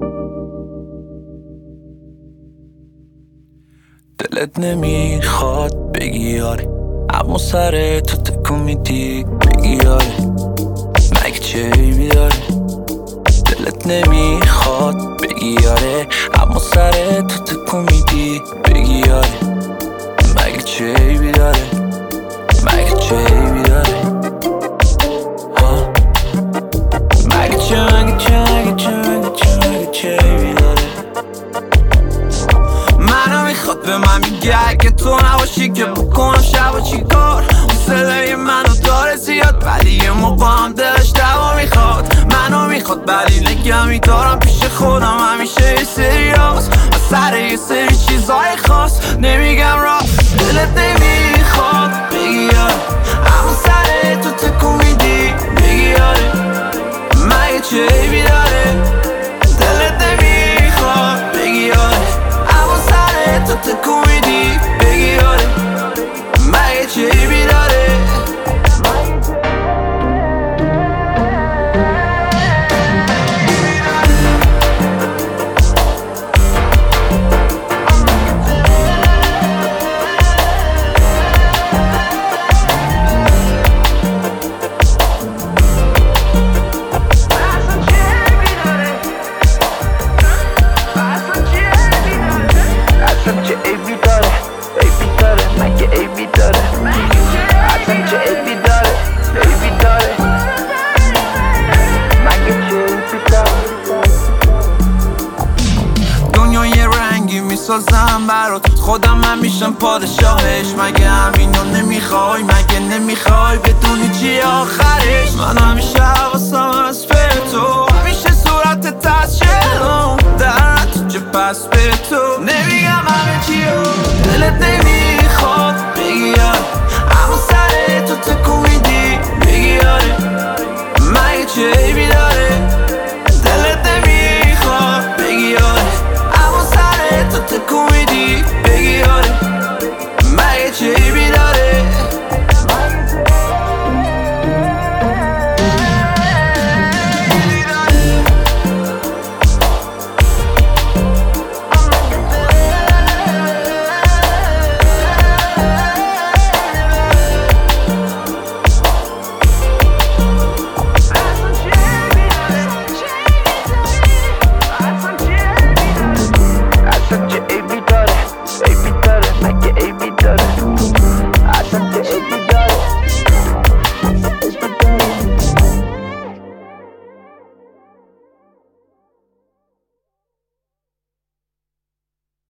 دلت نمیخواد بگی آره، اما سر تو تکون میدی بگی آره، مگه چه عیبی داره؟ دلت نمیخواد بگی آره، اما سر تو تکون میدی بگی آره، مگه چه عیبی داره؟ مگه چه عیبی داره؟ مگه چه عیبی داره؟ منو میخواد به من میگه اگه تو نباشی که بکنم شب و چی کار. اون صدای منو داره زیاد ولی یه موقع هم دلش دوا میخواد. منو میخواد ولی نگه میدارم پیش خودم همیشه یه سریاس و سر یه سری چیزای خاص نمیگم راست. دلت نمیخواد بگی آره، اما سر تو تکون میدی بگی آره، مگه چه عیبی داره؟ دلت نمیخواد بگی آره، اما سر تو تکون میدی بگی آره، مگه چه عیبی داره؟ میسازم برات خودم من میشم پادشاهش. مگه همینو نمیخوای؟ مگه نمیخوای بدونی چی آخرش؟ من همیشه حواسم از به تو، همیشه صورت تشکلم در تو چه پس به تو نمیگم همه چیو. دلت نمیخواد بگی آره، اما سر تو تکون میدی بگی آره، مگه چه عیبی